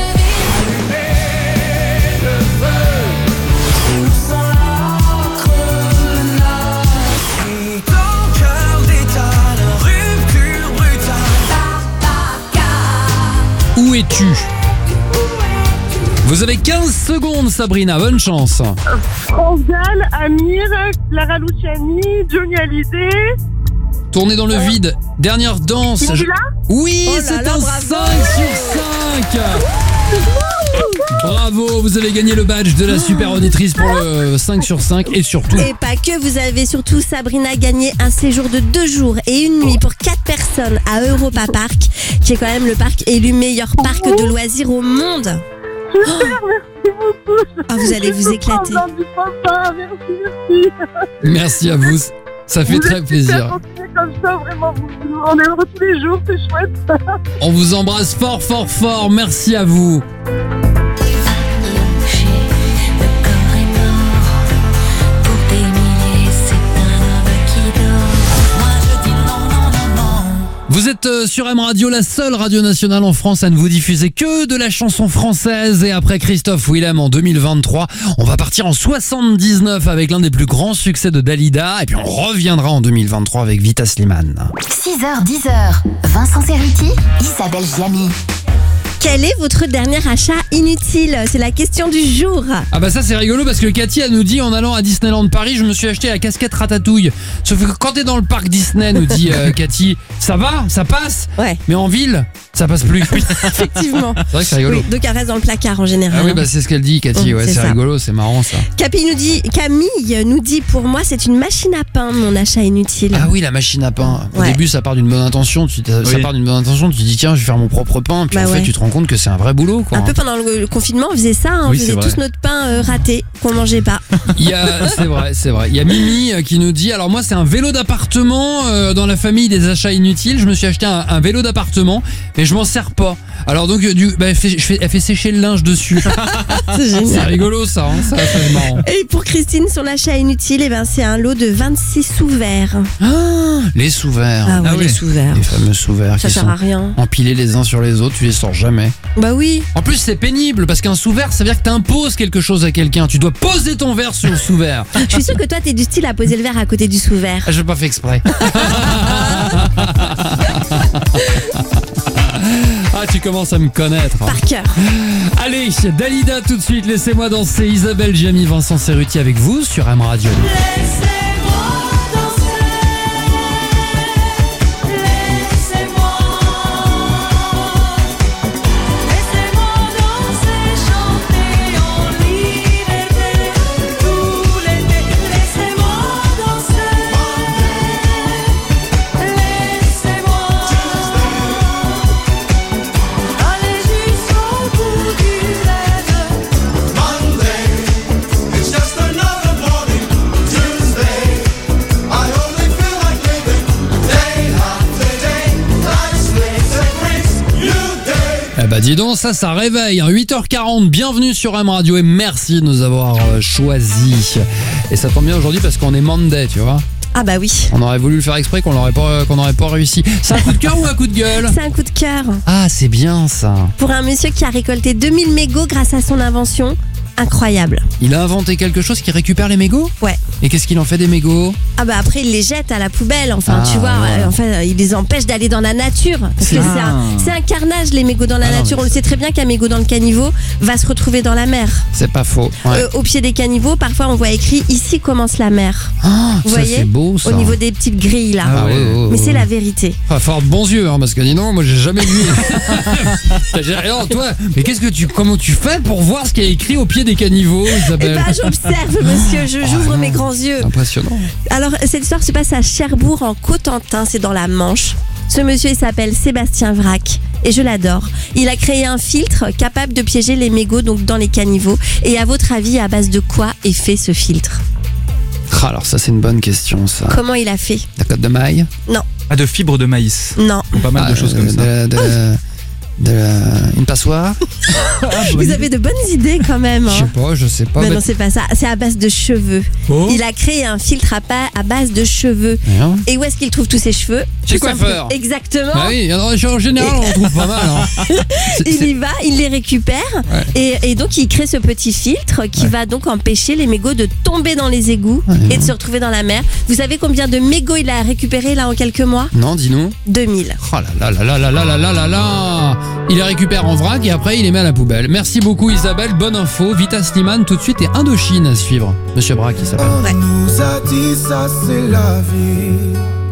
Ton cœur détale, rupture brutale. Où es-tu? Vous avez quinze secondes Sabrina, bonne chance. France Gall, Amir, Clara Luciani, Johnny Hallyday. Tournez dans le vide. Dernière danse. Kimmy Je- Villa. Oui, Oh là c'est là, un bravo. cinq sur cinq. Bravo, vous avez gagné le badge de la super auditrice pour le cinq sur cinq et surtout. Et pas que, vous avez surtout Sabrina gagné un séjour de deux jours et une nuit pour quatre personnes à Europa Park, qui est quand même le parc élu meilleur parc de loisirs au monde. Super, merci beaucoup. Ah, vous allez vous éclater. Tremblant du papa, merci, merci. Merci à vous. Ça fait Vous très êtes plaisir. super, continuez comme ça, vraiment, vous, vous- on est heureux tous les jours, c'est chouette. On vous embrasse fort, fort, fort. Merci à vous. le corps est mort. Pour des milliers, c'est un homme qui dort. Moi je dis non, non, non, non. Vous êtes euh, sur M Radio, la seule radio nationale en France à ne vous diffuser que de la chanson française. Et après Christophe Willem en deux mille vingt-trois, on va partir en soixante-dix-neuf avec l'un des plus grands succès de Dalida. Et puis on reviendra en deux mille vingt-trois avec Vita Slimane. six heures, dix heures. Vincent Cerruti, Isabelle Giami. Quel est votre dernier achat inutile? C'est la question du jour. Ah bah ça c'est rigolo parce que Cathy elle nous dit en allant à Disneyland Paris je me suis acheté la casquette Ratatouille. Sauf que quand t'es dans le parc Disney nous dit euh, Cathy, ça va, ça passe, Ouais. mais en ville Ça passe plus. Oui. Effectivement. C'est vrai que c'est rigolo. Oui, donc elle reste dans le placard en général. Ah oui, bah c'est ce qu'elle dit, Cathy. Mmh, Ouais, c'est c'est ça. rigolo, c'est marrant ça. Camille nous dit, Camille nous dit, pour moi, c'est une machine à pain, mon achat inutile. Ah oui, la machine à pain. Au Ouais. début, ça part d'une bonne intention. Tu, ça Oui. part d'une bonne intention. Tu te dis tiens, je vais faire mon propre pain. Puis Bah en fait, ouais. tu te rends compte que c'est un vrai boulot, quoi. Un peu pendant le, le confinement, on faisait ça, hein, on Oui, faisait c'est tous vrai. notre pain euh, raté, qu'on mangeait pas. Il y a, c'est vrai, c'est vrai. Il y a Mimi euh, qui nous dit alors moi, c'est un vélo d'appartement euh, dans la famille des achats inutiles. Je me suis acheté un, un vélo d'appartement, mais je m'en sers pas. Alors donc, euh, du, bah, elle, fait, je fais- elle fait sécher le linge dessus. C'est C'est génial. rigolo ça, hein, ça, ça, c'est marrant. Et pour Christine, son achat inutile, eh ben, c'est un lot de vingt-six sous-verts. Ah, les sous-verts. Ah ouais, Ah les ouais. sous-verts. Les fameux sous-verts Ça qui sert sont à rien. empilés les uns sur les autres, tu les sors jamais. Bah oui. En plus, c'est pénible parce qu'un sous-verre, ça veut dire que t'imposes quelque chose à quelqu'un. Tu dois poser ton verre sur le sous-verre. Je suis sûre que toi, t'es du style à poser le verre à côté du sous-verre. Ah, je l'ai pas fait exprès. Ah, tu commences à me connaître. Par cœur. Allez, Dalida tout de suite, laissez-moi danser. Isabelle Giamy, Vincent Cerruti avec vous sur M Radio. Laissez-moi danser, laissez-moi, laissez-moi danser, chanter en liberté tout l'été. Laissez-moi danser, laissez-moi aller jusqu'au bout du rêve. Monday, it's just another morning. Tuesday, I only feel like living. Day after day, life slips and brings new day. Eh bah dis donc, ça, ça réveille. hein. huit heures quarante, bienvenue sur M Radio et merci de nous avoir euh, choisis. Et ça tombe bien aujourd'hui parce qu'on est Monday, tu vois. Ah bah oui. On aurait voulu le faire exprès, qu'on n'aurait pas, qu'on n'aurait pas réussi. C'est un coup de cœur ou un coup de gueule? C'est un coup de cœur. Ah, c'est bien ça. Pour un monsieur qui a récolté deux mille mégots grâce à son invention. Incroyable. Il a inventé quelque chose qui récupère les mégots? Ouais. Et qu'est-ce qu'il en fait des mégots? Ah bah après il les jette à la poubelle, enfin Ah, tu vois, ouais. euh, enfin il les empêche d'aller dans la nature. Parce que Ah. c'est un, c'est un carnage les mégots dans la Ah non, nature. mais On le sait très bien qu'un mégot dans le caniveau va se retrouver dans la mer. C'est pas faux. Ouais. Euh, au pied des caniveaux, parfois on voit écrit ici commence la mer. Ah, vous ça voyez, c'est beau ça. Au niveau des petites grilles là. Ah, ouais, ouais, ouais, Mais c'est ouais. la vérité. Ah, faut avoir de bons yeux, hein, parce que dis non, moi j'ai jamais vu. J'ai- Alors toi, mais qu'est-ce que tu, comment tu fais pour voir ce qui est écrit au pied des caniveaux, Eh Isabelle? ben j'observe monsieur, je- j'ouvre Ah, mes non. grands yeux. Impressionnant. Alors, cette histoire se passe à Cherbourg, en Cotentin, c'est dans la Manche. Ce monsieur, il s'appelle Sébastien Vrac et je l'adore. Il a créé un filtre capable de piéger les mégots donc dans les caniveaux. Et à votre avis, à base de quoi est fait ce filtre? Ah, alors ça c'est une bonne question ça. Comment il a fait? La côte de maille. Ah, de fibres de maïs. Non. Pas mal Ah, de choses comme euh, ça. De, de- de la- une passoire. Vous avez de bonnes idées quand même. Je sais Hein. pas, je sais pas. Mais mais- non, c'est pas ça. C'est à base de cheveux. Oh. Il a créé un filtre à, pa- à base de cheveux. Hein. Et où est-ce qu'il trouve tous ses cheveux? Chez Tout coiffeur. simplement- Exactement. Bah oui, alors, en général on en trouve pas mal. Hein. C'est- Il c'est- y va, il les récupère Ouais. et, et donc il crée ce petit filtre qui Ouais. va donc empêcher les mégots de tomber dans les égouts Ouais. et de se retrouver dans la mer. Vous savez combien de mégots il a récupéré là en quelques mois? Non, dis-nous. deux mille. Oh là là là là là là là là là. Il les récupère en vrac et après il les met à la poubelle. Merci beaucoup Isabelle, bonne info. Vita Slimane tout de suite et Indochine à suivre. Monsieur Braque qui s'appelle. Ouais. On nous a dit ça c'est la vie.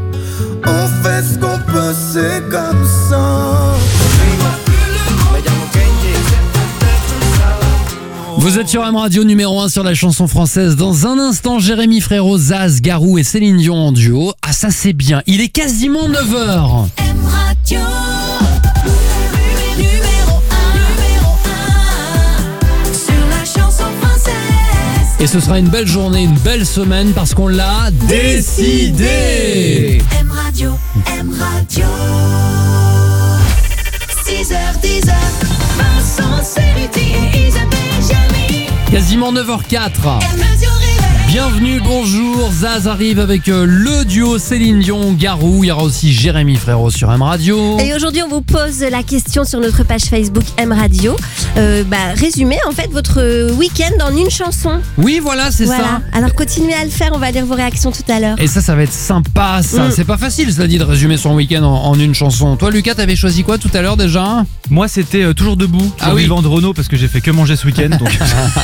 On fait ce qu'on peut, c'est comme ça. Vous êtes sur M Radio numéro un sur la chanson française. Dans un instant, Jérémy Frérot, Zaz, Garou et Céline Dion en duo. Ah ça c'est bien, il est quasiment neuf heures. M Radio, numéro un, numéro un, sur la chanson française. Et ce sera une belle journée, une belle semaine parce qu'on l'a décidé. M Radio, M Radio. six heures, dix heures, Vincent Cerruti et Isabelle Giamy. Quasiment neuf heures quatre. M Radio réveil. Bienvenue, bonjour. Zaz arrive avec euh, le duo Céline Dion, Garou. Il y aura aussi Jérémy Frérot sur M Radio. Et aujourd'hui, on vous pose la question sur notre page Facebook M Radio. Euh, bah, résumez en fait votre week-end en une chanson. Oui, voilà, c'est Voilà. ça. Alors continuez à le faire, on va lire vos réactions tout à l'heure. Et ça, ça va être sympa, ça. Mm. C'est pas facile, cela dit, de résumer son week-end en, en une chanson. Toi, Lucas, t'avais choisi quoi tout à l'heure déjà? Moi, c'était euh, toujours debout, Ah sur oui. Vivant de Renault, parce que j'ai fait que manger ce week-end. Donc...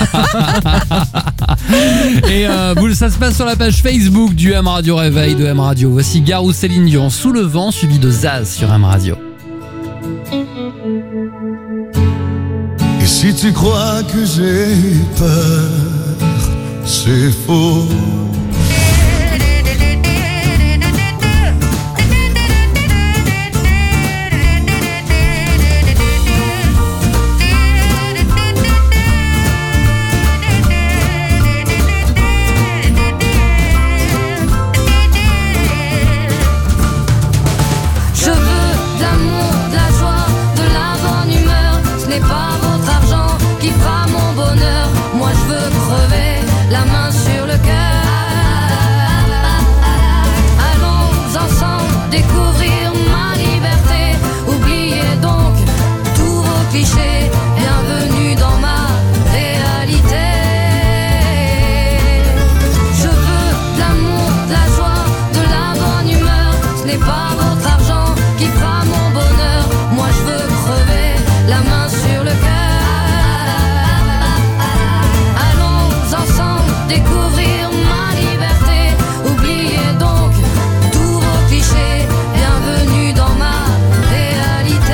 Et euh, boule, ça se passe sur la page Facebook du M Radio Réveil de M Radio. Voici Garou, Céline Dion, Sous le vent, suivi de Zaz sur M Radio. tu crois que j'ai eu peur, c'est faux. Je veux de l'amour, de la joie, de la bonne humeur. Ce n'est pas votre argent qui fera mon bonheur. Moi je veux crever la main sur le cœur. Allons ensemble découvrir ma liberté. Oubliez donc tous vos clichés. Bienvenue dans ma réalité. Je veux de l'amour, de la joie, de la bonne humeur. Ce n'est pas votre argent qui fera mon bonheur. Moi je veux crever la main sur le cœur. Allons ensemble découvrir ma liberté. Oubliez donc tous vos clichés. Bienvenue dans ma réalité.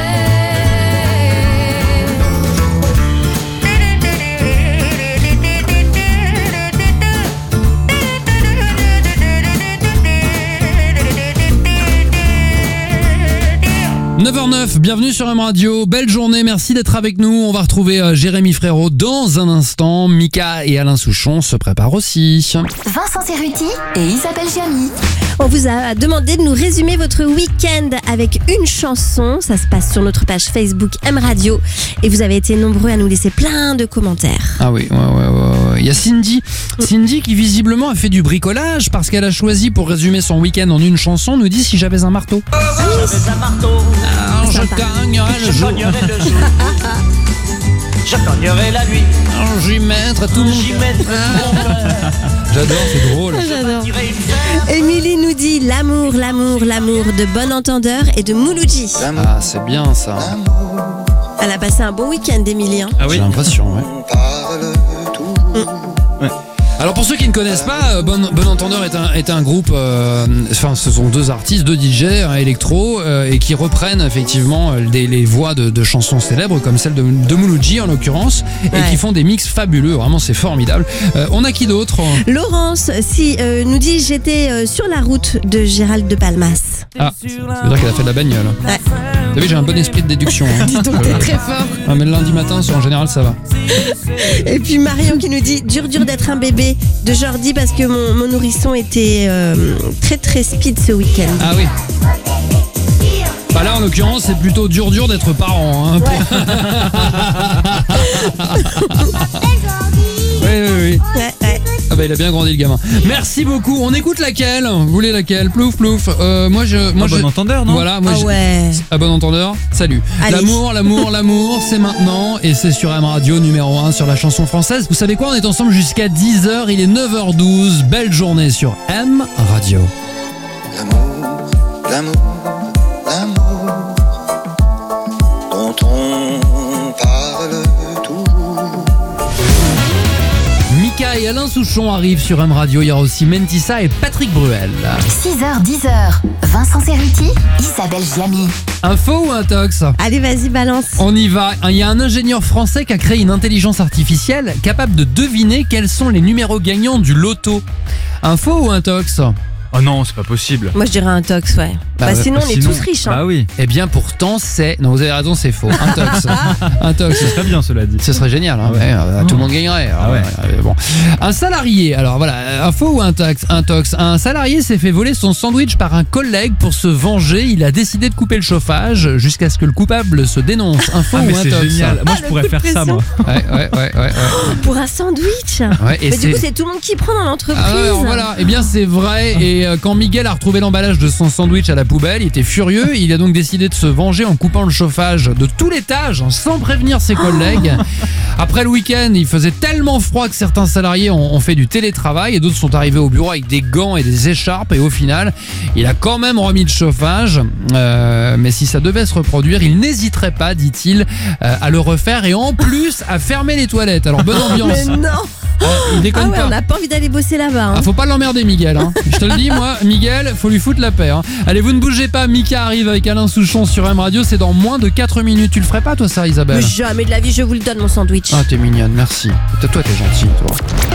neuf heures neuf, bienvenue sur M Radio, belle journée, merci d'être avec nous. On va retrouver euh, Jérémy Frérot dans un instant. Mika et Alain Souchon se préparent aussi. Vincent Cerruti et Isabelle Gianni. On vous a demandé de nous résumer votre week-end avec une chanson. Ça se passe sur notre page Facebook M Radio. Et vous avez été nombreux à nous laisser plein de commentaires. Ah oui, ouais, ouais, ouais, ouais. Il y a Cindy. Cindy qui visiblement a fait du bricolage parce qu'elle a choisi pour résumer son week-end en une chanson, nous dit si j'avais un marteau. J'avais un marteau, Alors je Sympa. cognerais le je jour. cognerais le jour, je cognerais la nuit, Alors j'y mettrais tout mon j'y mettrais tout mon cœur. J'adore, c'est drôle. J'adore. Tirer une fleur. Émilie nous dit l'amour, l'amour, l'amour de Bon Entendeur et de Mouloudji. Ah, c'est bien ça. Elle a passé un bon week-end, Émilie. hein. Ah J'ai oui. l'impression, ouais. Parle tout. Alors pour ceux qui ne connaissent pas, euh, Bon, Bon Entendeur est un, est un groupe, euh, enfin ce sont deux artistes, deux D J, un électro, euh, et qui reprennent effectivement euh, des, les voix de, de chansons célèbres comme celle de, de Mouloudji en l'occurrence, et Ouais. qui font des mix fabuleux, vraiment c'est formidable. Euh, on a qui d'autre? Laurence si, euh, nous dit j'étais euh, sur la route de Gérald de Palmas. Ah, ça veut dire qu'elle a fait de la bagnole. Ouais. Vous savez, j'ai un bon esprit de déduction. Hein. Dis donc, t'es très fort. Ah, mais le lundi matin, en général, ça va. Et puis Marion qui nous dit dur dur d'être un bébé de Jordi parce que mon, mon nourrisson était euh, très très speed ce week-end. Ah oui. Bah là, en l'occurrence, c'est plutôt dur dur d'être parent. Hein. Oui, oui, oui. Ouais, ouais. Ah bah il a bien grandi le gamin. Merci beaucoup. On écoute laquelle? Vous voulez laquelle? Plouf plouf. Euh, moi je, moi Un je. bon entendeur, non? Voilà. Moi Ah je- ouais. À bon entendeur. Salut. Allez. L'amour, l'amour, l'amour, c'est maintenant et c'est sur M Radio numéro un sur la chanson française. Vous savez quoi? On est ensemble jusqu'à dix heures. Il est neuf heures douze. Belle journée sur M Radio. L'amour, l'amour, l'amour dont on parle toujours. Mika et Alain Souchon arrivent sur M Radio. Il y aura aussi Mentissa et Patrick Bruel. six heures dix heures. Vincent Cerruti, Isabelle Gianni. Info ou intox? Allez vas-y balance. On y va. Il y a un ingénieur français qui a créé une intelligence artificielle capable de deviner quels sont les numéros gagnants du loto. Info ou intox? Oh non, c'est pas possible. Moi je dirais un tox ouais. Bah, Bah, sinon on est Sinon- tous riches. Hein. Bah oui, Eh bien pourtant c'est... Non vous avez raison, c'est faux. Intox. Intox. c'est très bien cela dit. Ce serait génial, hein. Ah ouais. Ouais, euh, tout le monde gagnerait. Ah ouais. Euh, bon. Un salarié, alors voilà, info ou intox, intox. Un salarié s'est fait voler son sandwich par un collègue pour se venger. Il a décidé de couper le chauffage jusqu'à ce que le coupable se dénonce. Info Ah mais ou c'est intox? génial. Moi Ah, je le pourrais coup de faire ça pression. moi. Ouais, ouais, ouais, ouais, ouais. Pour un sandwich. Ouais, et Mais c'est- du coup c'est tout le monde qui prend dans l'entreprise. Ah ouais, alors voilà, eh bien c'est vrai. Et euh, quand Miguel a retrouvé l'emballage de son sandwich à la poubelle, il était furieux. Il a donc décidé de se venger en coupant le chauffage de tout l'étage sans prévenir ses collègues. Après le week-end, il faisait tellement froid que certains salariés ont, ont fait du télétravail et d'autres sont arrivés au bureau avec des gants et des écharpes. Et au final, il a quand même remis le chauffage. Euh, mais si ça devait se reproduire, il n'hésiterait pas, dit-il, euh, à le refaire et en plus à fermer les toilettes. Alors bonne ambiance. Mais non. Il déconne Ah ouais, pas. on n'a pas envie d'aller bosser là-bas. hein. Ah, faut pas l'emmerder, Miguel. Hein. Je te le dis, moi, Miguel, faut lui foutre la paix. Hein. Allez, vous ne bougez pas. Mika arrive avec Alain Souchon sur M Radio. C'est dans moins de quatre minutes. Tu le ferais pas, toi, ça, Isabelle? Mais jamais de la vie, je vous le donne, mon sandwich. Ah, t'es mignonne, merci. Toi, toi, t'es gentil, toi.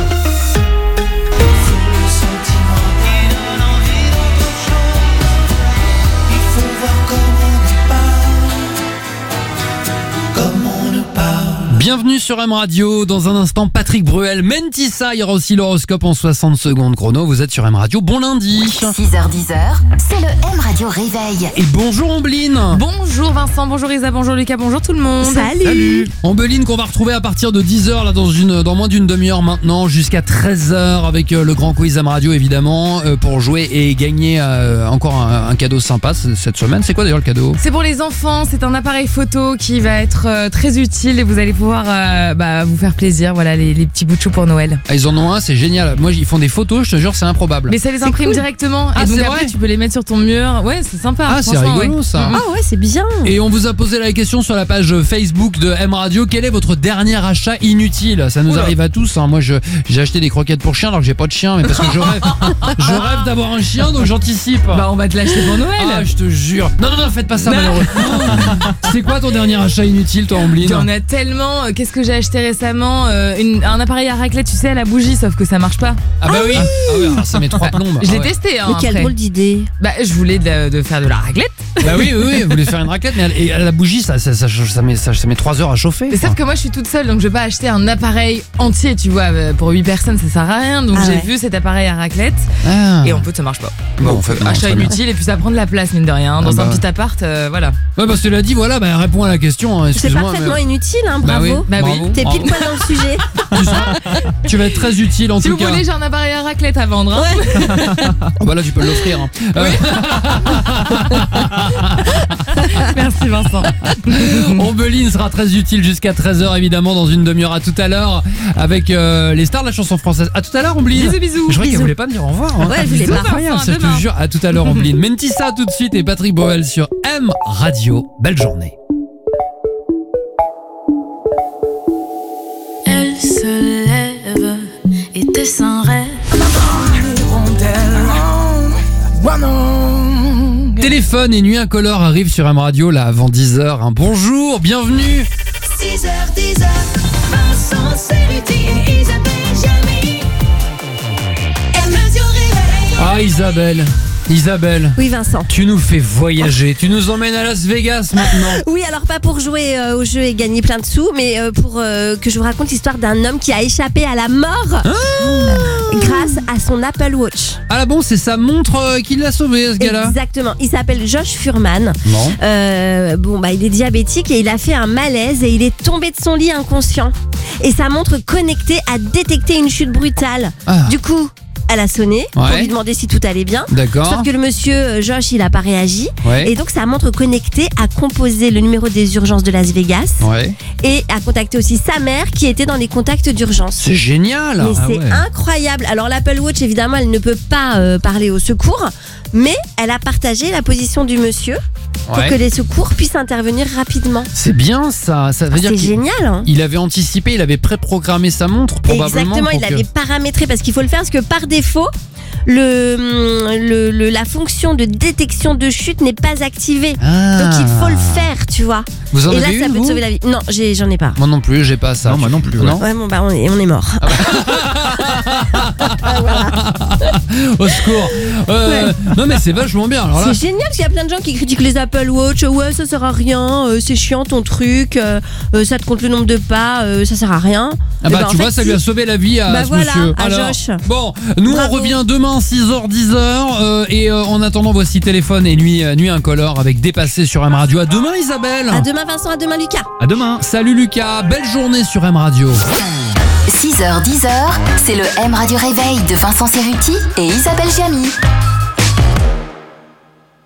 Bienvenue sur M Radio. Dans un instant, Patrick Bruel, Mentissa. Il y aura aussi l'horoscope en soixante secondes chrono. Vous êtes sur M Radio. Bon lundi. six heures dix, c'est le M Radio Réveil. Et bonjour Ombeline. Bonjour Vincent, bonjour Isa, bonjour Lucas, bonjour tout le monde. Salut. Salut. Ombeline qu'on va retrouver à partir de dix heures là dans une dans moins d'une demi-heure maintenant jusqu'à treize heures avec euh, le grand quiz M Radio évidemment euh, pour jouer et gagner euh, encore un, un cadeau sympa c- cette semaine. C'est quoi d'ailleurs le cadeau? C'est pour les enfants, c'est un appareil photo qui va être euh, très utile et vous allez pouvoir euh, bah, vous faire plaisir, voilà les, les petits bouts de chou pour Noël. Ah, ils en ont un, c'est génial. Moi ils font des photos, je te jure c'est improbable. Mais ça les imprime cool. directement Ah, et donc c'est après vrai tu peux les mettre sur ton mur. Ouais, c'est sympa. Ah, c'est franchement, rigolo ouais. ça. Mhm. Ah ouais, c'est bien. Et on vous a posé la question sur la page Facebook de M Radio. Quel est votre dernier achat inutile? Ça nous Oula. arrive à tous. Hein. Moi, je, j'ai acheté des croquettes pour chien alors que j'ai pas de chien, mais parce que je rêve, je rêve d'avoir un chien, donc j'anticipe. Bah on va te l'acheter pour Noël. Ah, je te jure. Non, non, non, faites pas ça, Non. malheureux. C'est quoi ton dernier achat inutile, toi, Ombline? Il y en a tellement. Euh, Qu'est-ce que j'ai acheté récemment? Euh, une- Un appareil à raclette, tu sais, à la bougie, sauf que ça marche pas. Ah, bah oui. Ah, oui, alors ça met trois plombes. Je l'ai Ah ouais. testé. Hein, Mais quelle après. drôle d'idée. Bah je voulais de, de faire de la raclette. Bah oui, oui, oui, vous voulez faire une raclette, mais à la bougie, ça, ça, ça, ça met, ça, ça met trois heures à chauffer. Mais sauf que moi je suis toute seule donc je vais pas acheter un appareil entier, tu vois, euh, pour huit personnes ça sert à rien. Donc Ah j'ai ouais. vu cet appareil à raclette Ah. et en fait ça marche pas. Bon, Donc, en fait, euh, non, achat très bien. inutile et puis ça prend de la place mine de rien. Dans Ah bah un ouais. petit appart, euh, voilà. Ouais, bah, cela dit, voilà, bah, réponds à la question. Hein, C'est excuse-moi, parfaitement mais- inutile, hein, Bah bravo. oui, Bah oui. bravo, T'es bravo. pile poil dans le sujet. Tu, seras- tu vas être très utile en Si tout vous cas. voulez, j'ai un appareil à raclette à vendre. hein. Oh, bah là, tu peux l'offrir. Hein. Euh, Merci Vincent. Ombeline sera très utile jusqu'à treize heures évidemment dans une demi-heure. À tout à l'heure avec euh, les stars de la chanson française. À tout à l'heure Ombeline. Bisous bisous. Je croyais qu'elle Bisous. voulait pas me dire au revoir. Hein. Ouais, je voulais Bisous, pas. Incroyable, Vincent, ça, à je te demain. jure. À tout à l'heure Ombeline. Mentissa tout de suite et Patrick Bruel sur M Radio. Belle journée. Elle se lève et descend un rêve. Téléphone et Nuit Incolore arrivent sur M Radio là avant dix heures. Un bonjour, bienvenue. six heures dix, Vincent Ceruti et Isabelle Jamie. M Radio Réveil. Ah Isabelle, Isabelle, Oui, Vincent. tu nous fais voyager. Tu nous emmènes à Las Vegas maintenant. Oui, alors pas pour jouer euh, au jeu et gagner plein de sous, mais euh, pour euh, que je vous raconte l'histoire d'un homme qui a échappé à la mort euh, grâce à son Apple Watch. Ah là bon, c'est sa montre euh, qui l'a sauvé ce gars-là. Exactement. Il s'appelle Josh Furman. Bon. Euh, bon, bah, il est diabétique et il a fait un malaise et il est tombé de son lit inconscient. Et sa montre connectée a détecté une chute brutale. Ah. Du coup, elle a sonné pour Ouais. lui demander si tout allait bien. D'accord. Sauf que le monsieur euh, Josh, il a pas réagi. Ouais. Et donc sa montre connectée a composé le numéro des urgences de Las Vegas Ouais. et a contacté aussi sa mère qui était dans les contacts d'urgence. C'est génial. Mais Ah c'est ouais. incroyable. Alors l'Apple Watch, évidemment, elle ne peut pas euh, parler au secours, mais elle a partagé la position du monsieur pour Ouais. que les secours puissent intervenir rapidement. C'est bien ça. Ça veut dire C'est qu'il génial, hein. il avait anticipé, il avait préprogrammé sa montre probablement. Exactement, pour il que- l'avait paramétré parce qu'il faut le faire parce que par défaut, le, le, le- la fonction de détection de chute n'est pas activée. Ah. Donc il faut le faire, tu vois. Vous en Et là, avez ça une, peut te vous sauver la vie. Non, j'ai- j'en ai pas. Moi non plus, j'ai pas ça. Non, moi non plus, ouais. Non. Ouais, bon, bah on est, on est mort. Au secours. Euh, Non mais c'est vachement bien. Alors là, C'est génial parce qu'il y a plein de gens qui critiquent les Apple Watch. Ouais, ça sert à rien, euh, c'est chiant ton truc, euh, euh, ça te compte le nombre de pas, euh, ça sert à rien. ah Eh bah ben, en tu fait, vois, ça si. lui a sauvé la vie à Bah ce voilà, monsieur. à Alors, Josh. bon, nous Bravo. on revient demain six heures dix heures euh, et euh, en attendant voici Téléphone et Nuit euh, Nuit Incolore avec Dépassé sur M Radio. À demain Isabelle. À demain Vincent, à demain Lucas. À demain. Salut Lucas, belle journée sur M Radio. six heures dix, c'est le M Radio Réveil de Vincent Ceruti et Isabelle Jamie.